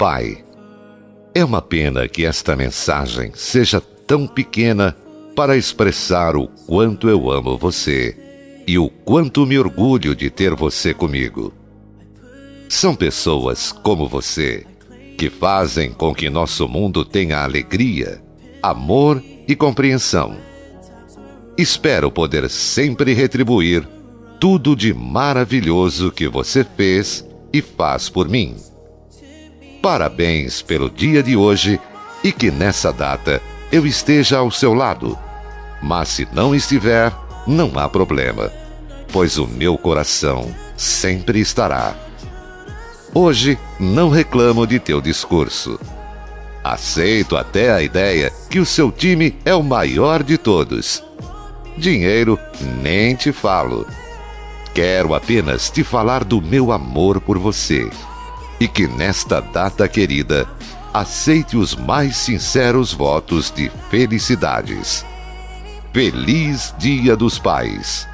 Pai, é uma pena que esta mensagem seja tão pequena para expressar o quanto eu amo você e o quanto me orgulho de ter você comigo. São pessoas como você que fazem com que nosso mundo tenha alegria, amor e compreensão. Espero poder sempre retribuir tudo de maravilhoso que você fez e faz por mim. Parabéns pelo dia de hoje e que nessa data eu esteja ao seu lado. Mas se não estiver, não há problema, pois o meu coração sempre estará. Hoje não reclamo de teu discurso. Aceito até a ideia que o seu time é o maior de todos. Dinheiro nem te falo. Quero apenas te falar do meu amor por você. E que nesta data querida, aceite os mais sinceros votos de felicidades. Feliz Dia dos Pais!